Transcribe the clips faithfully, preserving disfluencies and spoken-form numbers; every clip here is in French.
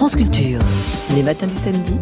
France Culture, les matins du samedi,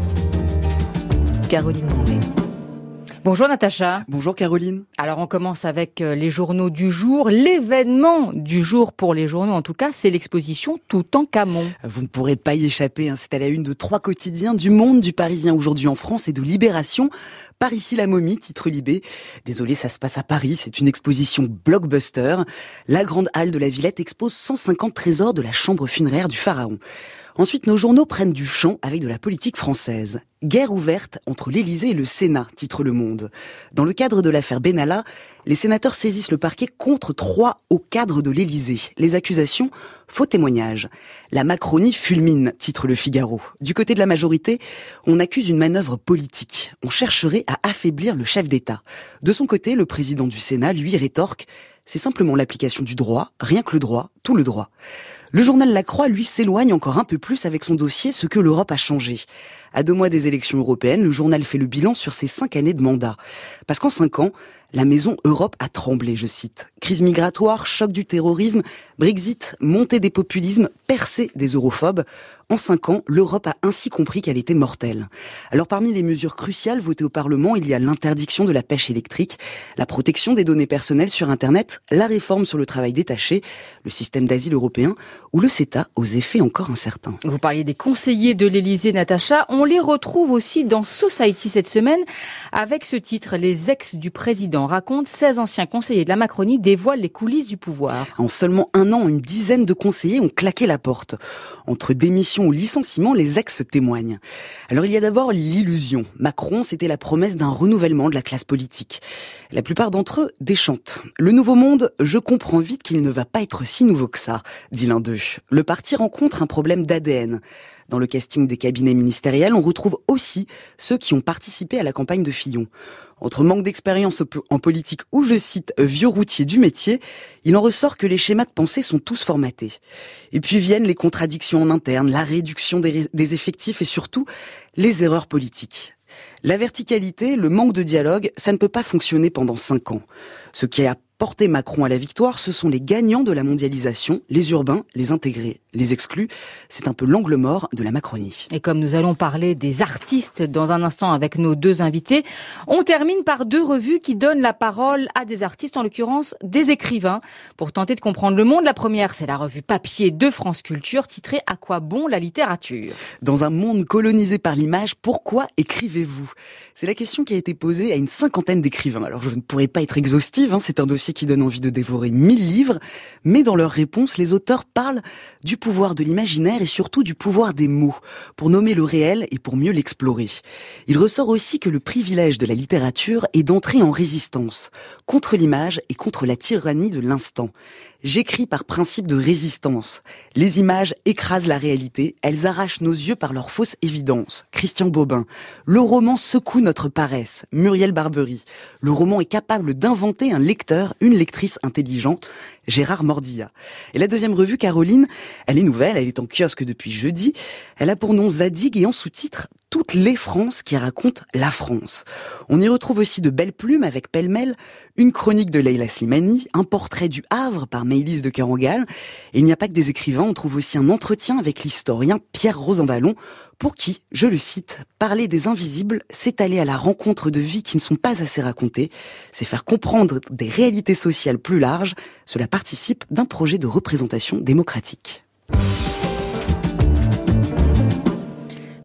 Caroline Mouret. Bonjour Natacha. Bonjour Caroline. Alors on commence avec les journaux du jour. L'événement du jour pour les journaux en tout cas, c'est l'exposition Toutankhamon. Vous ne pourrez pas y échapper, hein. C'est à la une de trois quotidiens, du Monde, du Parisien aujourd'hui en France et de Libération. Par ici la momie, titre Libé. Désolé, ça se passe à Paris, c'est une exposition blockbuster. La grande halle de la Villette expose cent cinquante trésors de la chambre funéraire du pharaon. Ensuite, nos journaux prennent du champ avec de la politique française. Guerre ouverte entre l'Élysée et le Sénat, titre Le Monde. Dans le cadre de l'affaire Benalla, les sénateurs saisissent le parquet contre trois hauts cadres de l'Élysée. Les accusations, faux témoignages. La Macronie fulmine, titre Le Figaro. Du côté de la majorité, on accuse une manœuvre politique. On chercherait à affaiblir le chef d'État. De son côté, le président du Sénat, lui, rétorque « C'est simplement l'application du droit, rien que le droit, tout le droit ». Le journal La Croix, lui, s'éloigne encore un peu plus avec son dossier « Ce que l'Europe a changé ». À deux mois des élections européennes, le journal fait le bilan sur ses cinq années de mandat. Parce qu'en cinq ans, la maison Europe a tremblé, je cite. Crise migratoire, choc du terrorisme, Brexit, montée des populismes, percée des europhobes. En cinq ans, l'Europe a ainsi compris qu'elle était mortelle. Alors parmi les mesures cruciales votées au Parlement, il y a l'interdiction de la pêche électrique, la protection des données personnelles sur Internet, la réforme sur le travail détaché, le système d'asile européen ou le CETA aux effets encore incertains. Vous parliez des conseillers de l'Élysée, Natacha. On les retrouve aussi dans Society cette semaine avec ce titre. Les ex du président racontent seize anciens conseillers de la Macronie dévoilent les coulisses du pouvoir. En seulement un an, une dizaine de conseillers ont claqué la porte. Entre démission ou licenciement, les ex témoignent. Alors il y a d'abord l'illusion. Macron, c'était la promesse d'un renouvellement de la classe politique. La plupart d'entre eux déchantent. Le nouveau monde, je comprends vite qu'il ne va pas être si nouveau que ça, dit l'un d'eux. Le parti rencontre un problème d'A D N. Dans le casting des cabinets ministériels, on retrouve aussi ceux qui ont participé à la campagne de Fillon. Entre manque d'expérience en politique ou, je cite, vieux routiers du métier, il en ressort que les schémas de pensée sont tous formatés. Et puis viennent les contradictions en interne, la réduction des, des effectifs et surtout les erreurs politiques. La verticalité, le manque de dialogue, ça ne peut pas fonctionner pendant cinq ans. Ce qui a porté Macron à la victoire, ce sont les gagnants de la mondialisation, les urbains, les intégrés, les exclus. C'est un peu l'angle mort de la Macronie. Et comme nous allons parler des artistes dans un instant avec nos deux invités, on termine par deux revues qui donnent la parole à des artistes, en l'occurrence des écrivains, pour tenter de comprendre le monde. La première, c'est la revue papier de France Culture, titrée « À quoi bon la littérature ?» Dans un monde colonisé par l'image, pourquoi écrivez-vous ? C'est la question qui a été posée à une cinquantaine d'écrivains. Alors je ne pourrais pas être exhaustive, hein, c'est un dossier qui donne envie de dévorer mille livres, mais dans leurs réponses, les auteurs parlent du pouvoir de l'imaginaire et surtout du pouvoir des mots, pour nommer le réel et pour mieux l'explorer. Il ressort aussi que le privilège de la littérature est d'entrer en résistance, contre l'image et contre la tyrannie de l'instant. J'écris par principe de résistance. Les images écrasent la réalité, elles arrachent nos yeux par leur fausse évidence. Christian Bobin. Le roman secoue notre paresse. Muriel Barbery. Le roman est capable d'inventer un lecteur, une lectrice intelligente. Gérard Mordilla. Et la deuxième revue, Caroline, elle est nouvelle, elle est en kiosque depuis jeudi. Elle a pour nom Zadig et en sous-titre Toutes les Frances qui racontent la France. On y retrouve aussi de belles plumes avec pêle-mêle une chronique de Leila Slimani, un portrait du Havre par Maëlys de Kerangal. Et il n'y a pas que des écrivains, on trouve aussi un entretien avec l'historien Pierre Rosanvallon, pour qui, je le cite, parler des invisibles, c'est aller à la rencontre de vies qui ne sont pas assez racontées, c'est faire comprendre des réalités sociales plus larges, cela participe d'un projet de représentation démocratique.